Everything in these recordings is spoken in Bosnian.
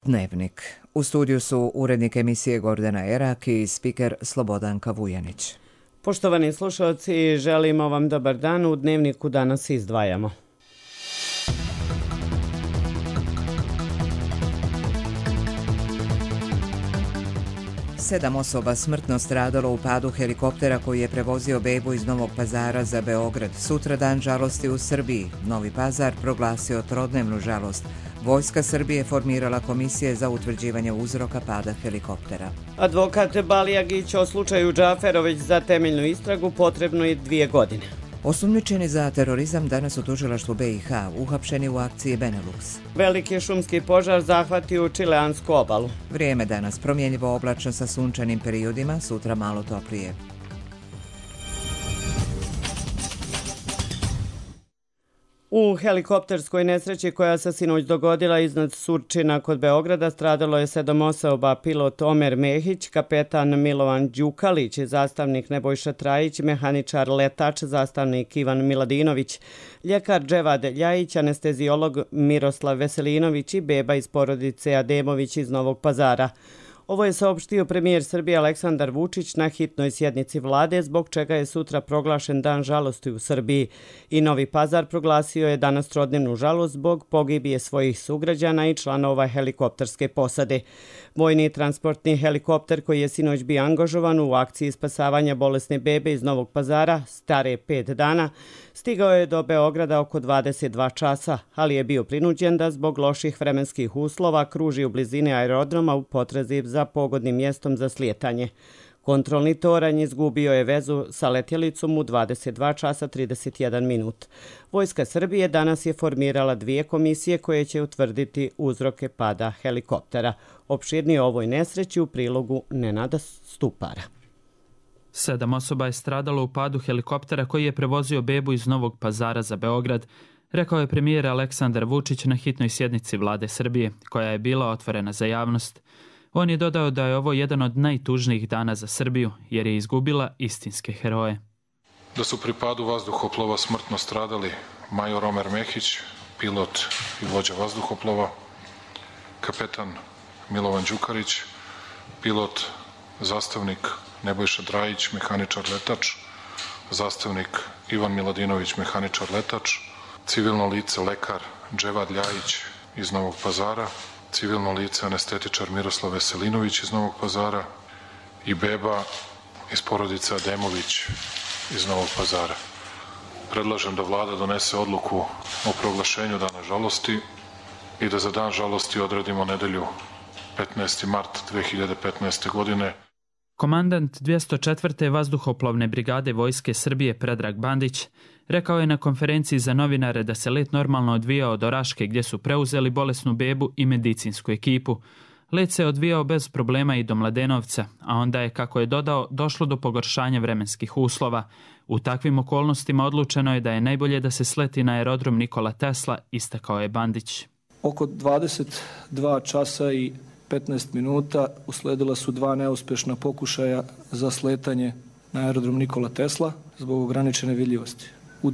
Dnevnik. U studiju su urednik emisije Gordana Erak i spiker Slobodanka Vujanić. Poštovani slušalci, želimo vam dobar dan. U Dnevniku danas izdvajamo. Sedam osoba smrtno stradalo u padu helikoptera koji je prevozio bebu iz Novog Pazara za Beograd. Sutra dan žalosti u Srbiji. Novi Pazar proglasio trodnevnu žalost. Vojska Srbije formirala komisije za utvrđivanje uzroka pada helikoptera. Advokat Balijagić o slučaju Džaferović za temeljnu istragu potrebno je 2 godine. Osumnjičeni za terorizam danas u tužilaštvu BiH, uhapšeni u akciji Benelux. Veliki šumski požar zahvatio čileansku obalu. Vrijeme danas promjenjivo oblačno sa sunčanim periodima, sutra malo toplije. U helikopterskoj nesreći koja se sinoć dogodila iznad Surčina kod Beograda stradalo je 7 osoba, pilot Omer Mehić, kapetan Milovan Đukalić, zastavnik Nebojša Trajić, mehaničar letač, zastavnik Ivan Miladinović, ljekar Dževad Ljajić, anestezijolog Miroslav Veselinović i beba iz porodice Ademović iz Novog Pazara. Ovo je saopštio premijer Srbije Aleksandar Vučić na hitnoj sjednici vlade, zbog čega je sutra proglašen dan žalosti u Srbiji. I Novi Pazar proglasio je danas trodnevnu žalost zbog pogibije svojih sugrađana i članova helikopterske posade. Vojni transportni helikopter koji je sinoć bio angažovan u akciji spasavanja bolesne bebe iz Novog Pazara, stare 5 dana, stigao je do Beograda oko 22 časa, ali je bio prinuđen da zbog loših vremenskih uslova kruži u blizini aerodroma u potrazi za pogodnim mjestom za slijetanje. Kontrolni toranj izgubio je vezu sa letjelicom u 22 časa 31 minut. Vojska Srbije danas je formirala 2 komisije koje će utvrditi uzroke pada helikoptera. Opširnije o ovoj nesreći u prilogu Nenada Stupara. 7 osoba je stradalo u padu helikoptera koji je prevozio bebu iz Novog Pazara za Beograd, rekao je premijer Aleksandar Vučić na hitnoj sjednici vlade Srbije, koja je bila otvorena za javnost. On je dodao da je ovo jedan od najtužnijih dana za Srbiju, jer je izgubila istinske heroje. Da su pri padu vazduhoplova smrtno stradali major Omer Mehić, pilot i vođa vazduhoplova, kapetan Milovan Đukalić, pilot, zastavnik Nebojša Trajić, mehaničar letač, zastavnik Ivan Miladinović, mehaničar letač, civilno lice lekar Dževad Ljajić iz Novog Pazara, civilno lice anestetičar Miroslav Veselinović iz Novog Pazara i beba iz porodice Ademović iz Novog Pazara. Predlažem da vlada donese odluku o proglašenju dana žalosti i da za dan žalosti odredimo nedelju 15. mart 2015. godine. Komandant 204. vazduhoplovne brigade Vojske Srbije Predrag Bandić rekao je na konferenciji za novinare da se let normalno odvijao do Raške gdje su preuzeli bolesnu bebu i medicinsku ekipu. Let se odvijao bez problema i do Mladenovca, a onda je, kako je dodao, došlo do pogoršanja vremenskih uslova. U takvim okolnostima odlučeno je da je najbolje da se sleti na aerodrom Nikola Tesla, istakao je Bandić. Oko 22 časa i 15 minuta usledila su 2 neuspješna pokušaja za sletanje na aerodrom Nikola Tesla zbog ograničene vidljivosti. U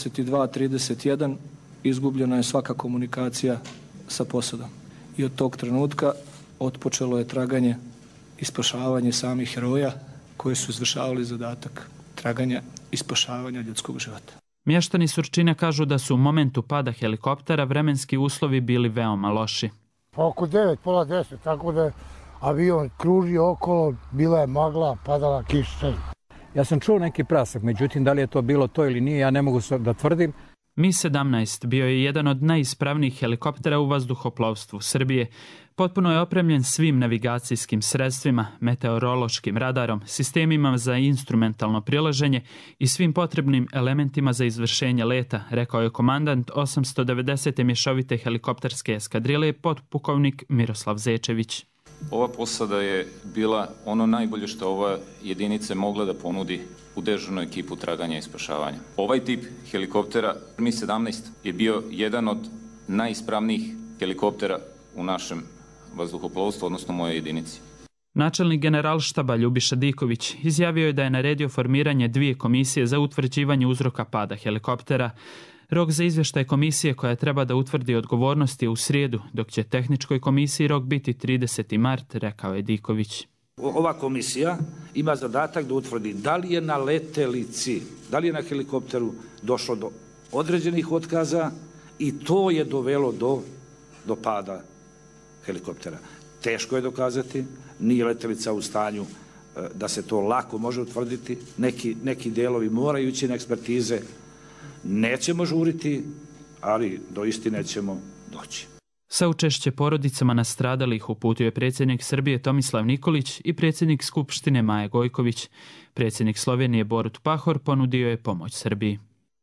22:31 izgubljena je svaka komunikacija sa posadom. I od tog trenutka otpočelo je traganje i spašavanje samih heroja koji su izvršavali zadatak traganja i spašavanja ljudskog života. Mještani Surčina kažu da su u momentu pada helikoptera vremenski uslovi bili veoma loši. Oko 9, pola 10, tako da je avion kružio okolo, bila je magla, padala kiša. Ja sam čuo neki prasak, međutim da li je to bilo to ili nije, ja ne mogu da tvrdim. Mi-17 bio je jedan od najispravnijih helikoptera u vazduhoplovstvu Srbije. Potpuno je opremljen svim navigacijskim sredstvima, meteorološkim radarom, sistemima za instrumentalno prilaženje i svim potrebnim elementima za izvršenje leta, rekao je komandant 890. mješovite helikopterske eskadrile potpukovnik Miroslav Zečević. Ova posada je bila ono najbolje što ova jedinica mogla da ponudi u dežurnu ekipu traganja i spašavanja. Ovaj tip helikoptera Mi-17 je bio jedan od najispravnijih helikoptera u našem vazduhoplovstvu, odnosno moje jedinici. Načelnik generalštaba Ljubiša Diković izjavio je da je naredio formiranje 2 komisije za utvrđivanje uzroka pada helikoptera. Rok za izvještaj komisije koja treba da utvrdi odgovornost je u srijedu, dok će tehničkoj komisiji rok biti 30. mart, rekao je Diković. Ova komisija ima zadatak da utvrdi da li je na letelici, da li je na helikopteru došlo do određenih otkaza i to je dovelo do pada helikoptera. Teško je dokazati, nije letelica u stanju da se to lako može utvrditi, neki delovi moraju ići na ekspertize, nećemo žuriti, ali do istine ćemo doći. Saučešće porodicama nastradalih uputio je predsjednik Srbije Tomislav Nikolić i predsjednik Skupštine Maja Gojković. Predsjednik Slovenije Borut Pahor ponudio je pomoć Srbiji.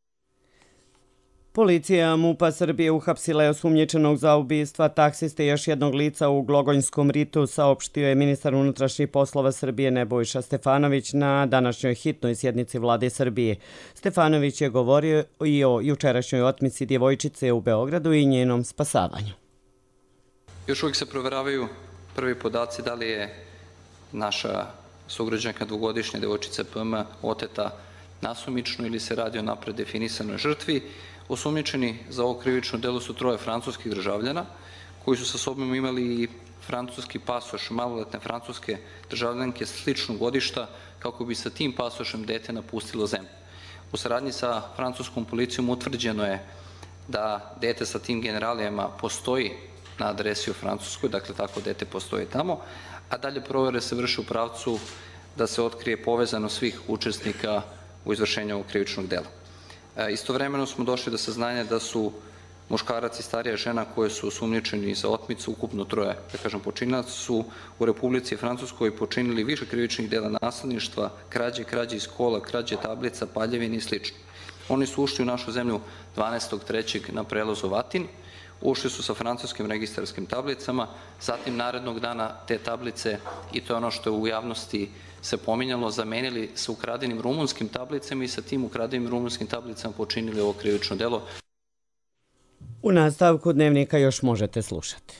Policija MUP-a Srbije uhapsila je osumnjičenog za ubistva taksiste i još jednog lica u Glogojskom ritu, saopštio je ministar unutrašnjih poslova Srbije Nebojša Stefanović na današnjoj hitnoj sjednici Vlade Srbije. Stefanović je govorio i o jučerašnjoj otmici djevojčice u Beogradu i njenom spasavanju. Još uvijek se provjeravaju prvi podaci da li je naša sugrađanka dvogodišnja djevojčica PM oteta nasumično ili se radi o napred definisanoj žrtvi. Osumnjičeni za ovo krivično delo su 3 francuskih državljana koji su sa sobom imali i francuski pasoš maloletne francuske državljanke sličnog godišta kako bi sa tim pasošem dete napustilo zemlju. U saradnji sa francuskom policijom utvrđeno je da dete sa tim generalijama postoji na adresi u Francuskoj, dakle tako dete postoji tamo, a dalje provjere se vrše u pravcu da se otkrije povezanost svih učesnika u izvršenju ovog krivičnog dela. Istovremeno smo došli do saznanja da su muškarac i starija žena koje su osumnjičeni za otmicu, ukupno 3, počinilaca, su u Republici Francuskoj počinili više krivičnih dela nasilništva, krađe iz kola, krađe tablica, paljevine i sl. Oni su ušli u našu zemlju 12.3. na prelazu Vatin, ušli su sa francuskim registarskim tablicama, zatim narednog dana te tablice, i to je ono što je u javnosti se pominjalo, zamenili sa ukradenim rumunskim tablicama i sa tim ukradenim rumunskim tablicama počinili ovo krivično delo. U nastavku dnevnika još možete slušati.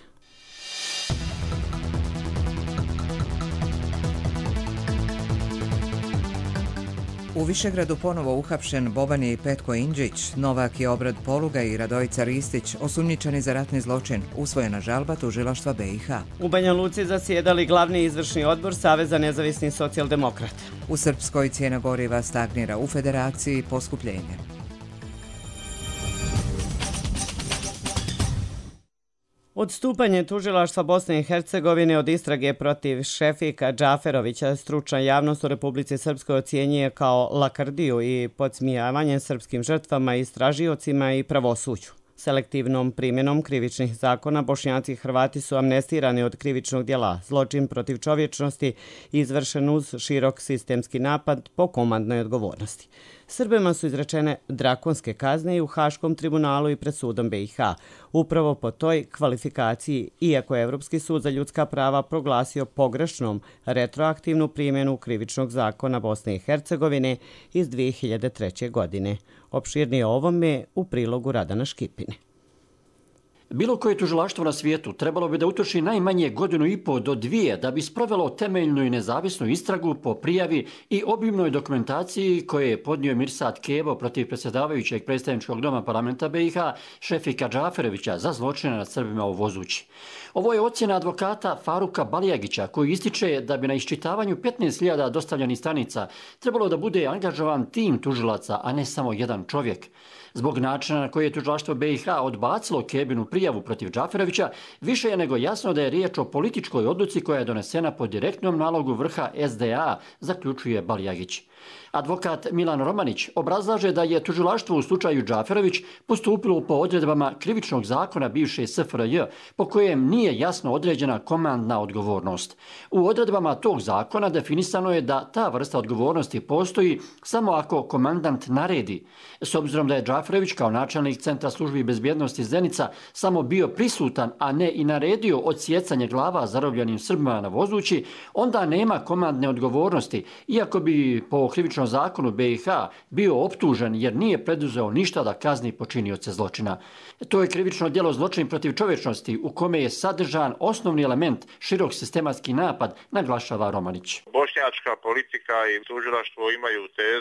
U Višegradu ponovo uhapšen Boban Petko Indžić, Novak je Obrad Poluga i Radojica Ristić, osumnjičeni za ratni zločin, usvojena žalba tužilaštva BiH. U Banja Luci zasjedali glavni izvršni odbor Saveza nezavisnih socijaldemokrata. U Srpskoj cijena goriva stagnira, u Federaciji poskupljenje. Odstupanje tužilaštva Bosne i Hercegovine od istrage protiv Šefika Džaferovića stručna javnost u Republici Srpskoj ocjenjuje kao lakrdiju i podsmijavanje srpskim žrtvama, istražiocima i pravosuđu. Selektivnom primjenom krivičnih zakona Bošnjaci i Hrvati su amnestirani od krivičnog djela zločin protiv čovječnosti izvršen uz širok sistemski napad po komandnoj odgovornosti. Srbima su izrečene drakonske kazne i u Haškom tribunalu i pred sudom BiH. Upravo po toj kvalifikaciji, iako je Evropski sud za ljudska prava proglasio pogrešnom retroaktivnu primjenu krivičnog zakona Bosne i Hercegovine iz 2003. godine. Opširnije o ovome u prilogu Radana Škipine. Bilo koje tužilaštvo na svijetu trebalo bi da utroši najmanje 1,5 do 2 da bi sprovelo temeljnu i nezavisnu istragu po prijavi i obimnoj dokumentaciji koje je podnio Mirsad Kebo protiv predsjedavajućeg predstavničkog doma parlamenta BiH Šefika Džaferovića za zločine nad Srbima u Vozući. Ovo je ocjena advokata Faruka Balijagića koji ističe da bi na iščitavanju 15.000 dostavljenih stranica trebalo da bude angažovan tim tužilaca, a ne samo jedan čovjek. Zbog načina na koji je tužilaštvo BiH odbacilo Kebinu prijavu protiv Džaferovića, više je nego jasno da je riječ o političkoj odluci koja je donesena po direktnom nalogu vrha SDA, zaključuje Balijagić. Advokat Milan Romanić obrazlaže da je tužilaštvo u slučaju Džaferović postupilo po odredbama krivičnog zakona bivše SFRJ, po kojem nije jasno određena komandna odgovornost. U odredbama tog zakona definisano je da ta vrsta odgovornosti postoji samo ako komandant naredi. S obzirom da je Džaferović kao načelnik Centra službi bezbjednosti Zenica samo bio prisutan, a ne i naredio odsjecanje glava zarobljenim Srbima na Vozući, onda nema komandne odgovornosti, iako bi po krivičnom zakonu BiH bio optužen jer nije preduzeo ništa da kazni počinioce zločina. To je krivično djelo zločin protiv čovječnosti u kome je sadržan osnovni element širok sistematski napad, naglašava Romanić. Bošnjačka politika i tužilaštvo imaju tezu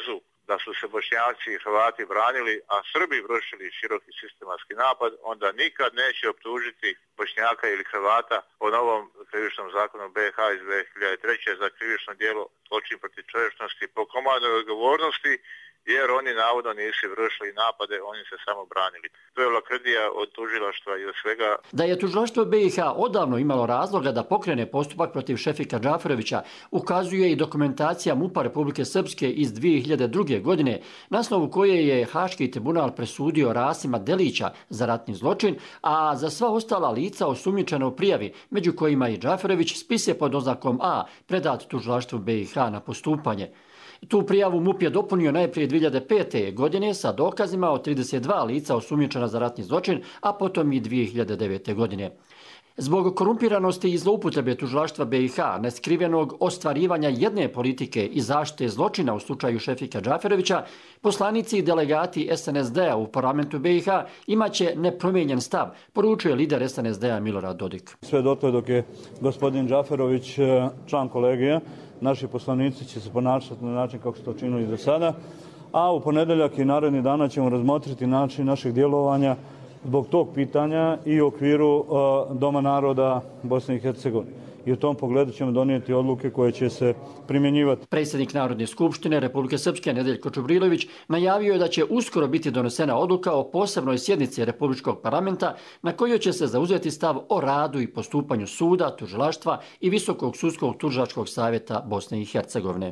da su se Bošnjaci i Hrvati branili, a Srbi vršili široki sistematski napad, onda nikad neće optužiti Bošnjaka ili Hrvata po novom krivičnom zakonu BiH iz 2003. za krivično djelo zločin protiv čovječnosti po komandnoj odgovornosti, jer oni navodno nisu vršili napade, oni se samo branili. To je lakrdija od tužilaštva i od svega. Da je tužilaštvo BiH odavno imalo razloga da pokrene postupak protiv Šefika Džaferovića, ukazuje i dokumentacija MUP-a Republike Srpske iz 2002. godine, na osnovu koje je Haški tribunal presudio Rasima Delića za ratni zločin, a za sva ostala lica osumnjičena u prijavi, među kojima i Džaferović, spis je pod oznakom A predat tužilaštvu BiH na postupanje. Tu prijavu MUP je dopunio najprije 2005. godine sa dokazima od 32 lica osumnjičena za ratni zločin, a potom i 2009. godine. Zbog korumpiranosti i zloupotrebe tužilaštva BiH, neskrivenog ostvarivanja jedne politike i zaštite zločina u slučaju Šefika Džaferovića, poslanici i delegati SNSD-a u parlamentu BiH imaće nepromijenjen stav, poručuje lider SNSD-a Milorad Dodik. Sve dotle dok je gospodin Džaferović član kolegija, naši poslanici će se ponašati na način kako su to činili do sada, a u ponedeljak i naredni dana ćemo razmotriti način našeg djelovanja zbog tog pitanja i u okviru Doma naroda Bosne i Hercegovine. I u tom pogledu ćemo donijeti odluke koje će se primjenjivati. Predsjednik Narodne skupštine Republike Srpske Nedeljko Čubrilović najavio je da će uskoro biti donesena odluka o posebnoj sjednici Republičkog parlamenta na kojoj će se zauzeti stav o radu i postupanju suda, tužilaštva i Visokog sudskog tužilačkog savjeta Bosne i Hercegovine.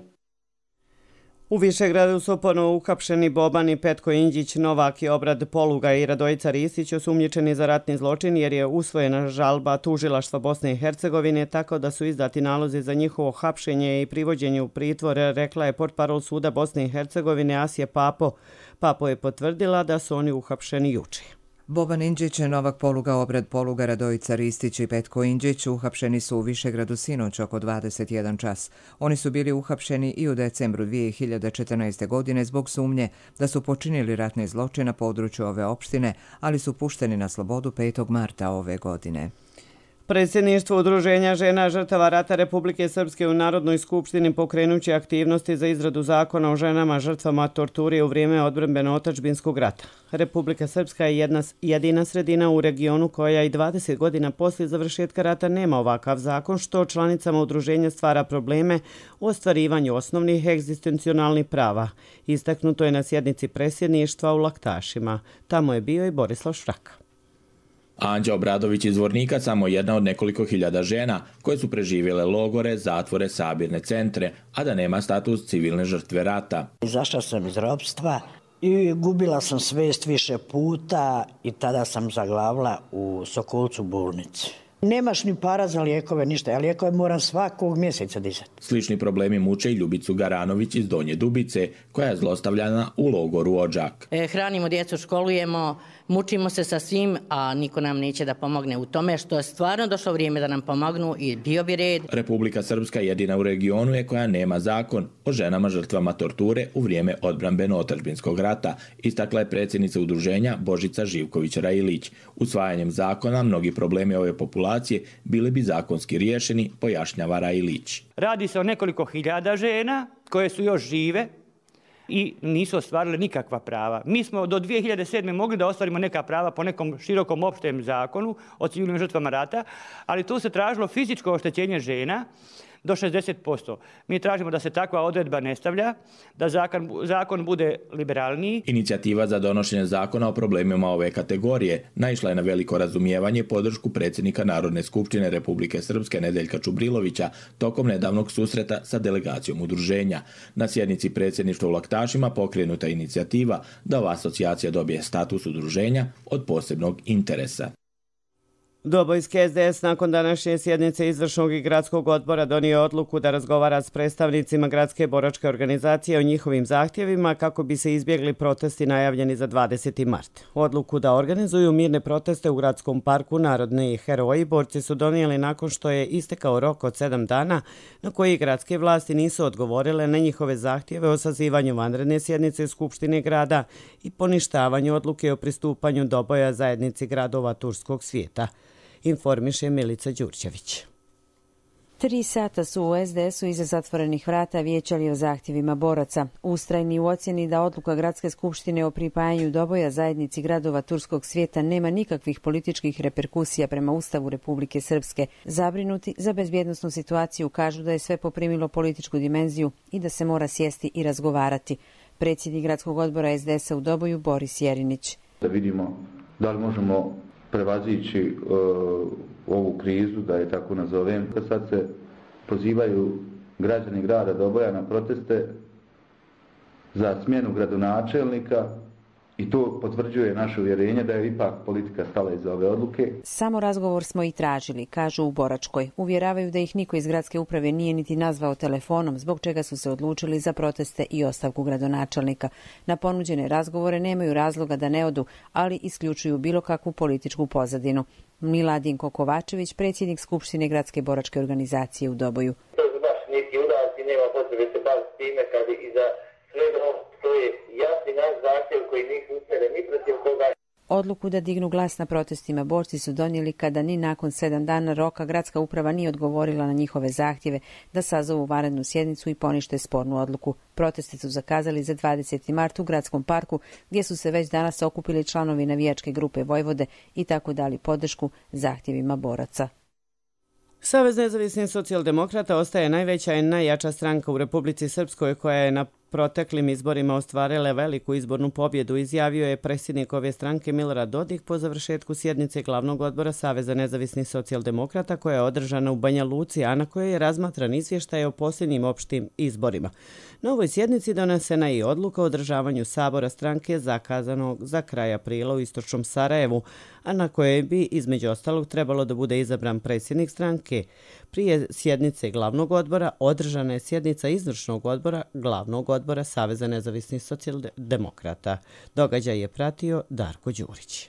U Višegradu su ponovo uhapšeni Boban i Petko Indjić, Novak i Obrad Poluga i Radojica Ristić, osumnjičeni za ratni zločin jer je usvojena žalba tužilaštva Bosne i Hercegovine, tako da su izdati nalozi za njihovo hapšenje i privođenje u pritvor, rekla je portparol suda Bosne i Hercegovine Asje Papo. Papo je potvrdila da su oni uhapšeni juče. Boban Indjić, Novak Poluga, Obrad Poluga, Radojica Ristić i Petko Indjić uhapšeni su u Višegradu sinoć oko 21 čas. Oni su bili uhapšeni i u decembru 2014. godine zbog sumnje da su počinili ratne zločine na području ove opštine, ali su pušteni na slobodu 5. marta ove godine. Predsjedništvo Udruženja žena žrtava rata Republike Srpske u Narodnoj skupštini pokrenuće aktivnosti za izradu zakona o ženama žrtvama torture u vrijeme odbrambeno-otadžbinskog rata. Republika Srpska je jedina sredina u regionu koja i 20 godina poslije završetka rata nema ovakav zakon, što članicama udruženja stvara probleme u ostvarivanju osnovnih egzistencionalnih prava. Istaknuto je na sjednici predsjedništva u Laktašima. Tamo je bio i Borislav Šraka. Anđa Obradović iz Zvornika samo jedna od nekoliko hiljada žena koje su preživjele logore, zatvore, sabirne centre, a da nema status civilne žrtve rata. Izašla sam iz ropstva i gubila sam svijest više puta i tada sam zaglavila u Sokolcu bolnici. Nemaš ni para za lijekove, ništa. Ja lijekove moram svakog mjeseca dizati. Slični problemi muče i Ljubicu Garanović iz Donje Dubice, koja je zlostavljana u logoru Odžak. Hranimo djecu, školujemo, mučimo se sa svim, a niko nam neće da pomogne u tome, što je stvarno došlo vrijeme da nam pomognu i bio bi red. Republika Srpska jedina u regionu je koja nema zakon o ženama žrtvama torture u vrijeme odbrambeno-otadžbinskog rata, istakla je predsjednica udruženja Božica Živković-Rajilić. Usvajanjem zakona mnogi problemi ove populacije bili bi zakonski riješeni, pojašnjava Rajilić. Radi se o nekoliko hiljada žena koje su još žive i nisu ostvarile nikakva prava. Mi smo do 2007. mogli da ostvarimo neka prava po nekom širokom opštem zakonu o civilnim žrtvama rata, ali tu se tražilo fizičko oštećenje žena do 60%. Mi tražimo da se takva odredba ne stavlja, da zakon bude liberalniji. Inicijativa za donošenje zakona o problemima ove kategorije naišla je na veliko razumijevanje i podršku predsjednika Narodne skupštine Republike Srpske Nedeljka Čubrilovića tokom nedavnog susreta sa delegacijom udruženja. Na sjednici predsjedništva u Laktašima pokrenuta inicijativa da ova asocijacija dobije status udruženja od posebnog interesa. Dobojski SDS nakon današnje sjednice izvršnog i gradskog odbora donio odluku da razgovara s predstavnicima gradske boračke organizacije o njihovim zahtjevima kako bi se izbjegli protesti najavljeni za 20. mart. Odluku da organizuju mirne proteste u gradskom parku Narodni heroji borci su donijeli nakon što je istekao rok od 7 dana na koji gradske vlasti nisu odgovorile na njihove zahtjeve o sazivanju vanredne sjednice Skupštine grada i poništavanju odluke o pristupanju Doboja zajednici gradova turskog svijeta. Informiše Milica Đurđević. 3 sata su u SDS-u iza zatvorenih vrata vijećali o zahtjevima boraca. Ustrajni u ocjeni da odluka Gradske skupštine o pripajanju Doboja zajednici gradova turskog svijeta nema nikakvih političkih reperkusija prema Ustavu Republike Srpske. Zabrinuti za bezbjednosnu situaciju kažu da je sve poprimilo političku dimenziju i da se mora sjesti i razgovarati. Predsjednik Gradskog odbora SDS-a u Doboju Boris Jerinić. Da vidimo da li možemo prevazići ovu krizu, da je tako nazovem. Sad se pozivaju građani grada Doboja na proteste za smjenu gradonačelnika i to potvrđuje naše uvjerenje da je ipak politika stala iza ove odluke. Samo razgovor smo i tražili, kažu u Boračkoj. Uvjeravaju da ih niko iz gradske uprave nije niti nazvao telefonom, zbog čega su se odlučili za proteste i ostavku gradonačelnika. Na ponuđene razgovore nemaju razloga da ne odu, ali isključuju bilo kakvu političku pozadinu. Miladinko Kovačević, predsjednik Skupštine Gradske boračke organizacije u Doboju. To su baš neki udarci, nema potrebe se baviti time kad iza svega stoje jasni naš zahtjev koji nisu usmjereni ni protiv koga. Odluku da dignu glas na protestima borci su donijeli kada ni nakon 7 dana roka gradska uprava nije odgovorila na njihove zahtjeve da sazovu vanrednu sjednicu i ponište spornu odluku. Proteste su zakazali za 20. mart u Gradskom parku gdje su se već danas okupili članovi navijačke grupe Vojvode i tako dali podršku zahtjevima boraca. Savez nezavisnih socijaldemokrata ostaje najveća i najjača stranka u Republici Srpskoj koja je na proteklim izborima ostvarila veliku izbornu pobjedu, izjavio je predsjednik ove stranke Milorad Dodik po završetku sjednice glavnog odbora Saveza nezavisnih socijaldemokrata koja je održana u Banja Luci, a na kojoj je razmatran izvještaj o posljednjim opštim izborima. Na ovoj sjednici donesena je i odluka o održavanju sabora stranke zakazanog za kraj aprila u istočnom Sarajevu, a na kojoj bi između ostalog trebalo da bude izabran predsjednik stranke. Prije sjednice glavnog odbora održana je sjednica izvršnog odbora glavnog odbora Saveza nezavisnih socijaldemokrata. Događaj je pratio Darko Đurić.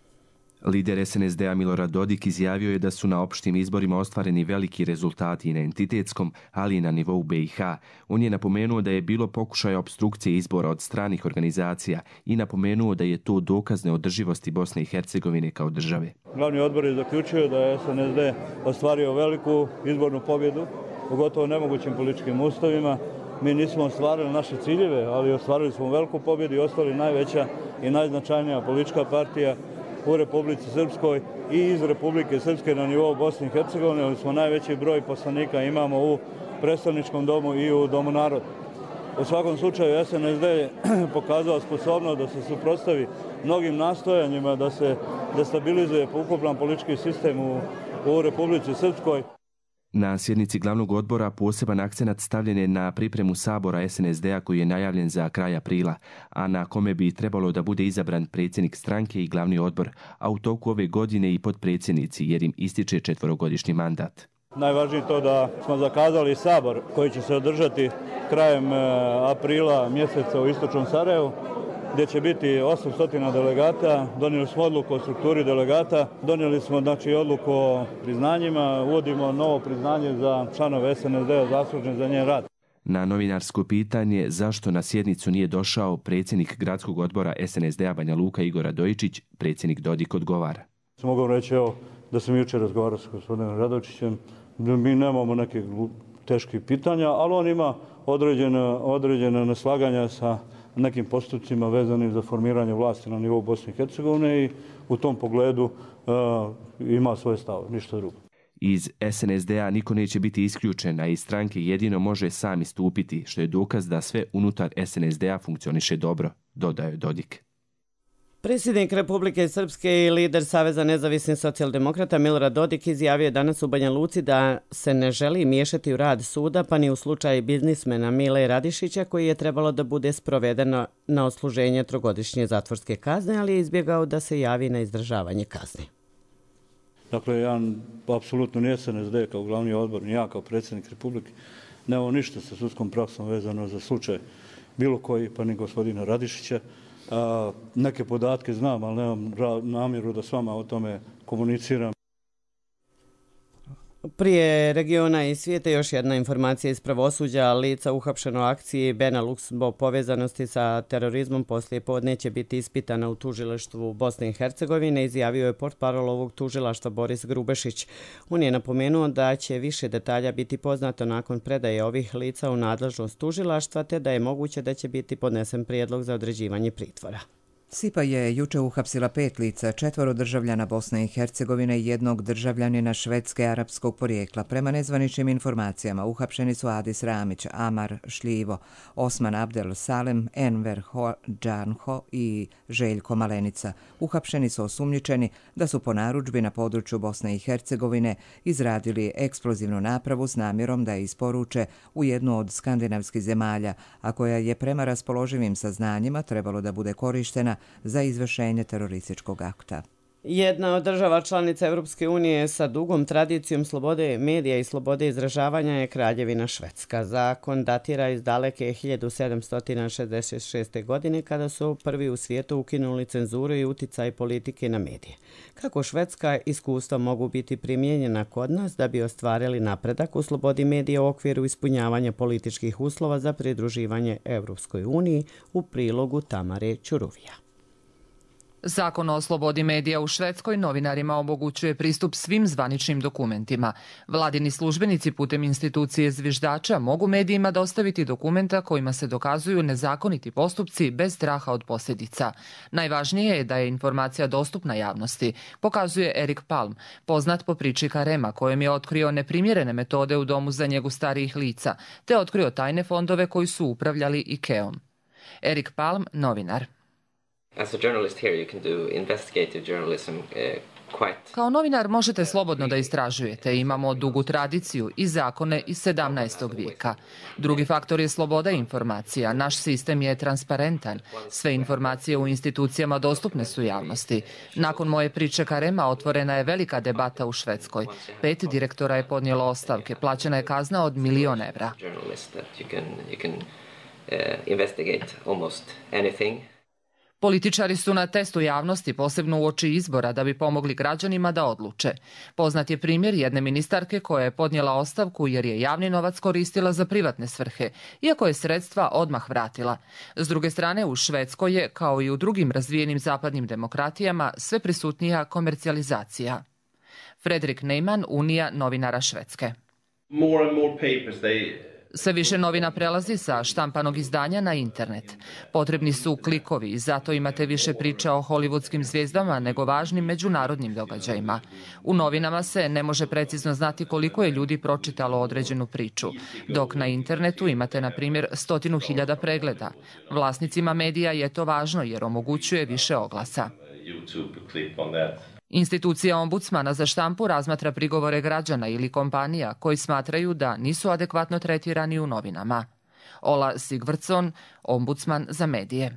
Lider SNSD-a Milorad Dodik izjavio je da su na opštim izborima ostvareni veliki rezultati i na entitetskom, ali i na nivou BiH. On je napomenuo da je bilo pokušaja opstrukcije izbora od stranih organizacija i napomenuo da je to dokaz neodrživosti Bosne i Hercegovine kao države. Glavni odbor je zaključio da je SNSD ostvario veliku izbornu pobjedu u gotovo nemogućim političkim uslovima. Mi nismo ostvarili naše ciljeve, ali ostvarili smo veliku pobjedu i ostali najveća i najznačajnija politička partija u Republici Srpskoj i iz Republike Srpske na nivou Bosne i Hercegovine, ali smo najveći broj poslanika imamo u predstavničkom domu i u Domu naroda. U svakom slučaju SNSD je pokazao sposobnost da se suprotstavi mnogim nastojanjima da se destabilizuje ukupan politički sistem u Republici Srpskoj. Na sjednici glavnog odbora poseban akcenat stavljen je na pripremu sabora SNSD-a koji je najavljen za kraj aprila, a na kome bi trebalo da bude izabran predsjednik stranke i glavni odbor, a u toku ove godine i potpredsjednici jer im ističe 4-godišnji mandat. Najvažnije je to da smo zakazali sabor koji će se održati krajem aprila mjeseca u istočnom Sarajevu, gdje će biti 800 delegata. Donijeli smo odluku o strukturi delegata, donijeli smo odluku o priznanjima, uvodimo novo priznanje za članove SNSD-a zaslužen za njen rad. Na novinarsko pitanje zašto na sjednicu nije došao predsjednik gradskog odbora SNSD-a Banja Luka Igor Radojičić, predsjednik Dodik odgovara. Mogu reći da sam jučer razgovarao sa gospodinom Radojičićem, da mi nemamo nekih teških pitanja, ali on ima određene neslaganja sa nekim postupcima vezanim za formiranje vlasti na nivou Bosne i Hercegovine i u tom pogledu ima svoje stave, ništa drugo. Iz SNSD-a niko neće biti isključen, a iz stranke jedino može sam istupiti, što je dokaz da sve unutar SNSD-a funkcioniše dobro, dodaje Dodik. Predsjednik Republike Srpske i lider Saveza nezavisnih socijaldemokrata Milorad Dodik izjavio je danas u Banja Luci da se ne želi miješati u rad suda, pa ni u slučaju biznismena Mile Radišića koji je trebalo da bude sproveden na odsluženje 3-godišnje zatvorske kazne, ali je izbjegao da se javi na izdržavanje kazne. Dakle, ja apsolutno nije SNSD kao glavni odbor, ni ja kao predsjednik Republike, nemamo ništa sa sudskom praksom vezano za slučaj bilo koji, pa ni gospodina Radišića. Neke podatke znam, ali nemam namjeru da s vama o tome komuniciram. Prije regiona i svijeta još jedna informacija iz pravosuđa. Lica uhapšeno akciji Benelux zbog povezanosti sa terorizmom poslije podne će biti ispitana u tužilaštvu Bosne i Hercegovine, izjavio je portparol ovog tužilaštva Boris Grubešić. On je napomenuo da će više detalja biti poznato nakon predaje ovih lica u nadležnost tužilaštva, te da je moguće da će biti podnesen prijedlog za određivanje pritvora. SIPA je juče uhapsila 5 lica, 4 državljana Bosne i Hercegovine i 1 državljanina Švedske arapskog porijekla. Prema nezvaničnim informacijama uhapšeni su Adis Ramić, Amar Šljivo, Osman Abdel Salem, Enver Hođanho i Željko Malenica. Uhapšeni su osumnjičeni da su po narudžbi na području Bosne i Hercegovine izradili eksplozivnu napravu s namjerom da je isporuče u jednu od skandinavskih zemalja, a koja je prema raspoloživim saznanjima trebalo da bude korištena za izvršenje terorističkog akta. Jedna od država članica Europske unije sa dugom tradicijom slobode medija i slobode izražavanja je Kraljevina Švedska. Zakon datira iz daleke 1766. godine kada su prvi u svijetu ukinuli cenzuru i uticaj politike na medije. Kako švedska iskustva mogu biti primijenjena kod nas da bi ostvarili napredak u slobodi medija u okviru ispunjavanja političkih uslova za pridruživanje Europskoj uniji, u prilogu Tamare Ćuruvija. Zakon o slobodi medija u Švedskoj novinarima omogućuje pristup svim zvaničnim dokumentima. Vladini službenici putem institucije zviždača mogu medijima dostaviti dokumenta kojima se dokazuju nezakoniti postupci bez straha od posljedica. Najvažnije je da je informacija dostupna javnosti, pokazuje Erik Palm, poznat po priči Karema, kojem je otkrio neprimjerene metode u domu za njegu starijih lica, te otkrio tajne fondove koji su upravljali IKEA-om. Erik Palm, novinar. Kao novinar možete slobodno da istražujete. Imamo dugu tradiciju i zakone iz 17. vijeka. Drugi faktor je sloboda informacija. Naš sistem je transparentan. Sve informacije u institucijama dostupne su javnosti. Nakon moje priče Karema otvorena je velika debata u Švedskoj. 5 direktora je podnijelo ostavke. Plaćena je kazna od $1.000.000. Političari su na testu javnosti, posebno uoči izbora, da bi pomogli građanima da odluče. Poznat je primjer jedne ministarke koja je podnijela ostavku jer je javni novac koristila za privatne svrhe, iako je sredstva odmah vratila. S druge strane, u Švedskoj je, kao i u drugim razvijenim zapadnim demokratijama, sve prisutnija komercijalizacija. Fredrik Neyman, Unija novinara Švedske. Sve više novina prelazi sa štampanog izdanja na internet. Potrebni su klikovi i zato imate više priča o hollywoodskim zvijezdama nego važnim međunarodnim događajima. U novinama se ne može precizno znati koliko je ljudi pročitalo određenu priču, dok na internetu imate, na primjer, 100.000 pregleda. Vlasnicima medija je to važno jer omogućuje više oglasa. Institucija ombudsmana za štampu razmatra prigovore građana ili kompanija koji smatraju da nisu adekvatno tretirani u novinama. Ola Sigvardsson, ombudsman za medije.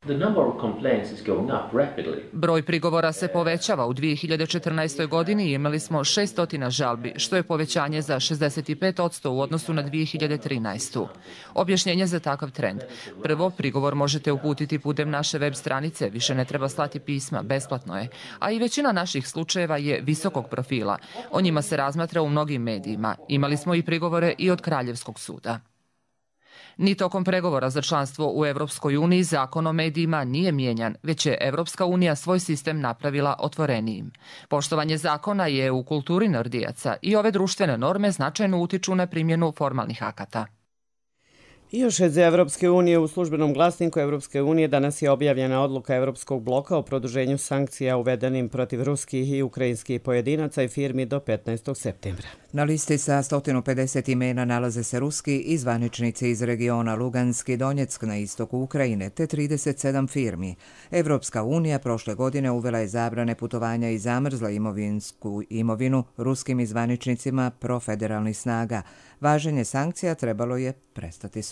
Broj prigovora se povećava. U 2014. godini imali smo 600 žalbi, što je povećanje za 65% u odnosu na 2013. Objašnjenje za takav trend. Prvo, prigovor možete uputiti putem naše web stranice, više ne treba slati pisma, besplatno je. A i većina naših slučajeva je visokog profila. O njima se razmatra u mnogim medijima. Imali smo i prigovore i od Kraljevskog suda. Ni tokom pregovora za članstvo u Europskoj uniji zakon o medijima nije mijenjan, već je Europska unija svoj sistem napravila otvorenijim. Poštovanje zakona je u kulturi Nordijaca i ove društvene norme značajno utiču na primjenu formalnih akata. I još iz Evropske unije, u službenom glasniku Evropske unije danas je objavljena odluka Evropskog bloka o produženju sankcija uvedenim protiv ruskih i ukrajinskih pojedinaca i firmi do 15. septembra. Na listi sa 150 imena nalaze se ruski i zvaničnici iz regiona Lugansk i Donjeck na istoku Ukrajine, te 37 firmi. Evropska unija prošle godine uvela je zabrane putovanja i zamrzla imovinsku imovinu ruskim i zvaničnicima profederalnih snaga. Važenje sankcija trebalo je prestati sutra.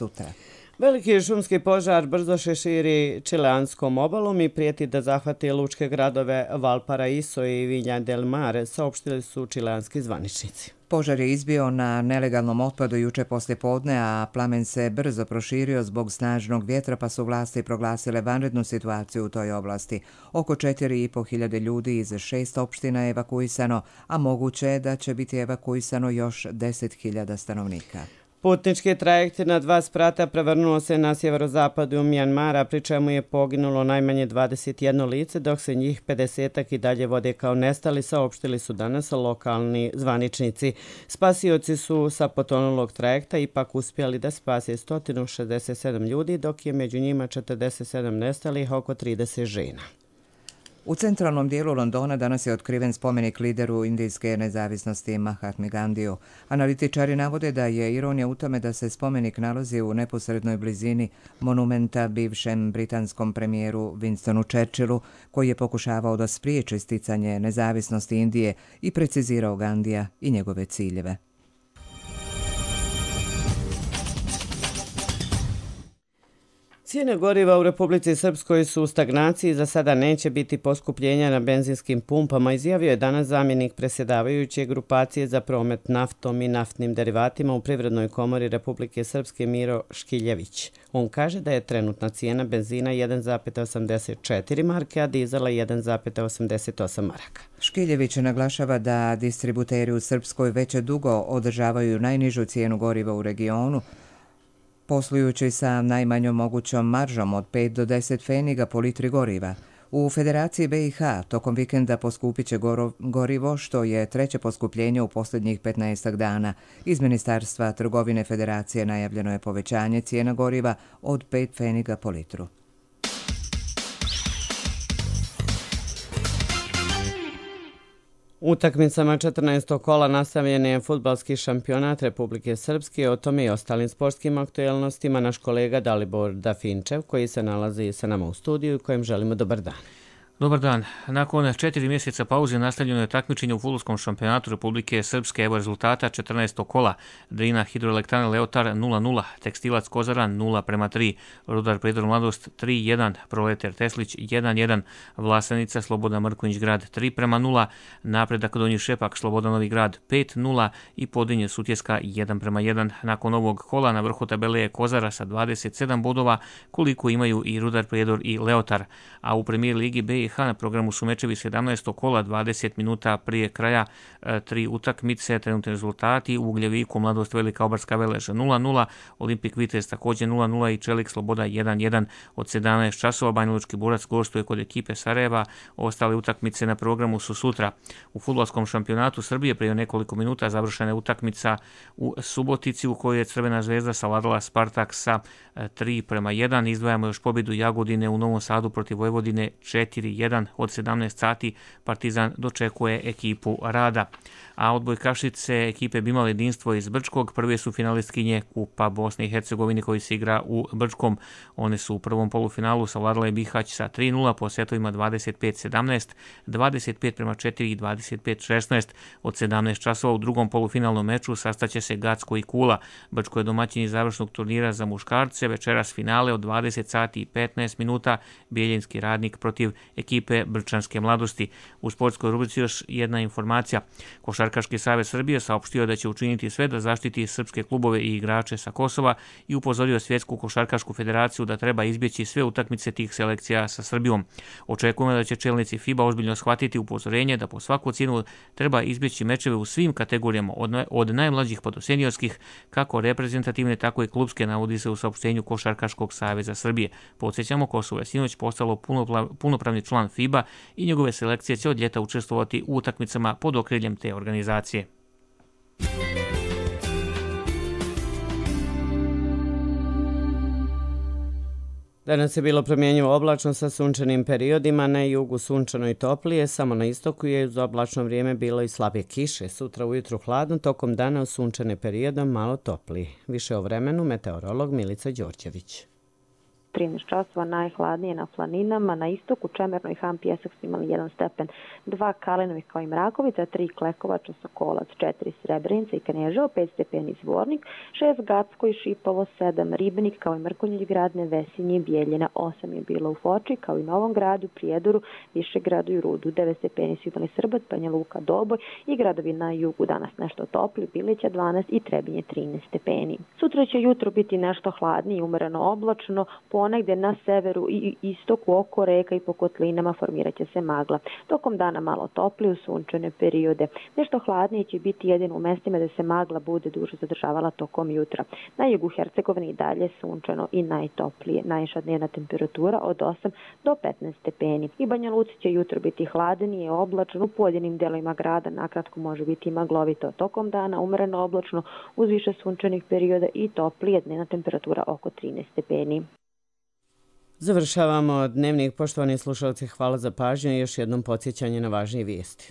sutra. Veliki šumski požar brzo se širi čileanskom obalom i prijeti da zahvati lučke gradove Valparaiso i Viña del Mar, saopštili su čileanski zvaničnici. Požar je izbio na nelegalnom otpadu juče poslijepodne, a plamen se brzo proširio zbog snažnog vjetra, pa su vlasti proglasile vanrednu situaciju u toj oblasti. Oko 4.500 ljudi iz 6 opština je evakuisano, a moguće je da će biti evakuisano još 10.000 stanovnika. Putnički trajekt na 2 sprata prevrnuo se na sjeverozapadu Mjanmara, pri čemu je poginulo najmanje 21 lice, dok se njih 50-ak i dalje vode kao nestali, saopštili su danas lokalni zvaničnici. Spasioci su sa potonulog trajekta ipak uspjeli da spase 167 ljudi, dok je među njima 47 nestalih, oko 30 žena. U centralnom dijelu Londona danas je otkriven spomenik lideru indijske nezavisnosti Mahatmi Gandhiju. Analitičari navode da je ironija u tome da se spomenik nalazi u neposrednoj blizini monumenta bivšem britanskom premijeru Winstonu Churchillu, koji je pokušavao da spriječi sticanje nezavisnosti Indije i precizirao Gandhija i njegove ciljeve. Cijene goriva u Republici Srpskoj su u stagnaciji, za sada neće biti poskupljenja na benzinskim pumpama, izjavio je danas zamjenik predsjedavajuće grupacije za promet naftom i naftnim derivatima u Privrednoj komori Republike Srpske Miro Škiljević. On kaže da je trenutna cijena benzina 1,84 marke, a dizela 1,88 maraka. Škiljević naglašava da distributeri u Srpskoj već dugo održavaju najnižu cijenu goriva u regionu, poslujući sa najmanjom mogućom maržom od 5 do 10 pfeniga po litri goriva. U Federaciji BiH tokom vikenda poskupit će gorivo, što je treće poskupljenje u posljednjih 15 dana. Iz Ministarstva trgovine Federacije najavljeno je povećanje cijena goriva od 5 pfeniga po litru. Utakmicama 14. kola nastavljen je fudbalski šampionat Republike Srpske. O tome i ostalim sportskim aktuelnostima naš kolega Dalibor Dafinčev, koji se nalazi sa nama u studiju i kojem želimo dobar dan. Dobar dan. Nakon 4 mjeseca pauze nastavljeno je takmičenje u fudbalskom šampionatu Republike Srpske. Evo rezultata 14. kola. Drina Hidroelektrana Leotar 0-0, Tekstilac Kozaran 0-3, Rudar Prijedor Mladost 3-1, Proletar Teslić 1-1, Vlasenica Sloboda Mrkonjić Grad 3-0, Napredak Donji Šepak Sloboda Novi Grad 5-0 i Podinje Sutjeska 1-1. Nakon ovog kola na vrhu tabele je Kozara sa 27 bodova, koliko imaju i Rudar Prijedor i Leotar. A u premijer ligi BiH na programu su mečevi 17. kola, 20 minuta prije kraja 3 utakmice, trenutni rezultati: u Ugljeviku Mladost Velika Obarska Velež 0-0, Olimpik Vitez također 0-0 i Čelik Sloboda 1-1. Od 17 časova Banjalučki Borac gostuje kod ekipe Sarajeva. Ostale utakmice na programu su sutra. U fudbalskom šampionatu Srbije prije nekoliko minuta završena je utakmica u Subotici u kojoj je Crvena zvezda savladala Spartak sa 3-1. Izdvajamo još pobjedu Jagodine u Novom Sadu protiv Vojvodine 4-1. Od 17 sati Partizan dočekuje ekipu Rada. A odbojkašice ekipe Bimal Jedinstvo iz Brčkog prve su finalistkinje Kupa Bosne i Hercegovine koji se igra u Brčkom. One su u prvom polufinalu savladale Bihać sa 3-0 po setovima 25-17, 25-4 i 25-16. Od 17 časova u drugom polufinalnom meču sastaće se Gacko i Kula. Brčko je domaćin završnog turnira za muškarce. Večeras finale od 20 sati i 15 minuta Bijeljinski Radnik protiv ekipe Brčanske mladosti. U sportskoj rubrici još jedna informacija. Košarkaški savez Srbije saopštio da će učiniti sve da zaštiti srpske klubove i igrače sa Kosova i upozorio Svjetsku košarkašku federaciju da treba izbjeći sve utakmice tih selekcija sa Srbijom. Očekujemo da će čelnici FIBA ozbiljno shvatiti upozorenje da po svaku cijenu treba izbjeći mečeve u svim kategorijama od najmlađih pa do seniorskih, kako reprezentativne tako i klubske, navodi se u saopštenju Košarkaškog saveza Srbije. Podsjećamo, Kosovo je sinoć postalo punopravni član FIBA i njegove selekcije će od ljeta učestvovati u utakmicama pod okriljem te organizacije. Danas je bilo promjenjivo oblačno sa sunčanim periodima, na jugu sunčano i toplije, samo na istoku je uz oblačno vrijeme bilo i slabe kiše. Sutra ujutru hladno, tokom dana uz sunčane periodom malo toplije. Više o vremenu meteorolog Milica Đorđević. 13 časova, najhladnije na planinama, na istoku Čemerno i Han Pjesak su imali 1 stepen, 2 Kalinovih kao i Mrakovica, 3 Klekovača, Sokolac, 4 Srebrenica i Kneževo, 5 stepeni Zvornik, 6 Gacko i Šipovo, 7 Ribnik kao i Mrkonjić grad, Nevesinje i Bijeljina, 8 je bilo u Foči kao i Novom gradu, Prijedoru, Višegradu i Rudu, 9 stepeni su imali Srbat, Banja Luka, Doboj i gradovi na jugu danas nešto topli, Bilića 12 i Trebinje 13 stepeni. Sutra će jutro biti nešto hladnije i umereno oblačno, ponegde na severu i istoku oko reka i po kotlinama formirat će se magla. Tokom dana malo topli u sunčane periode. Nešto hladnije će biti jedino u mestima da se magla bude duže zadržavala tokom jutra. Na jugu Hercegovine i dalje sunčano i najtoplije. Najviša dnevna temperatura od 8 do 15 stepeni. I Banja Luci će jutro biti hladnije, oblačno, u pojedinim delovima grada nakratko može biti maglovito. Tokom dana umereno oblačno uz više sunčanih perioda i toplije, dnevna temperatura oko 13 stepeni. Završavamo dnevnik. Poštovani slušalci, hvala za pažnju i još jednom podsjećanje na važnije vijesti.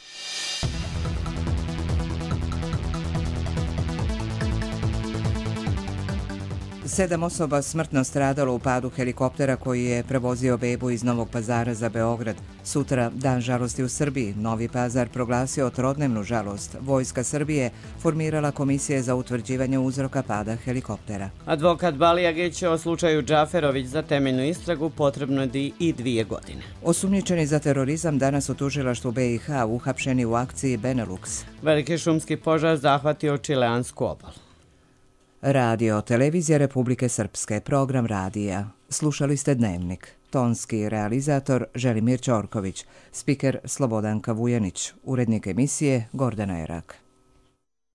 7 osoba smrtno stradalo u padu helikoptera koji je prevozio bebu iz Novog Pazara za Beograd. Sutra, dan žalosti u Srbiji. Novi Pazar proglasio trodnevnu žalost. Vojska Srbije formirala komisije za utvrđivanje uzroka pada helikoptera. Advokat Balija Geć o slučaju Džaferović za temeljnu istragu potrebno je i 2 godine. Osumnjičeni za terorizam danas u tužilaštvu BiH uhapšeni u akciji Benelux. Veliki šumski požar zahvatio čileansku obalu. Radio Televizija Republike Srpske, program radija. Slušali ste Dnevnik. Tonski realizator Želimir Ćorković, spiker Slobodanka Vujanić, urednik emisije Gordana Erak.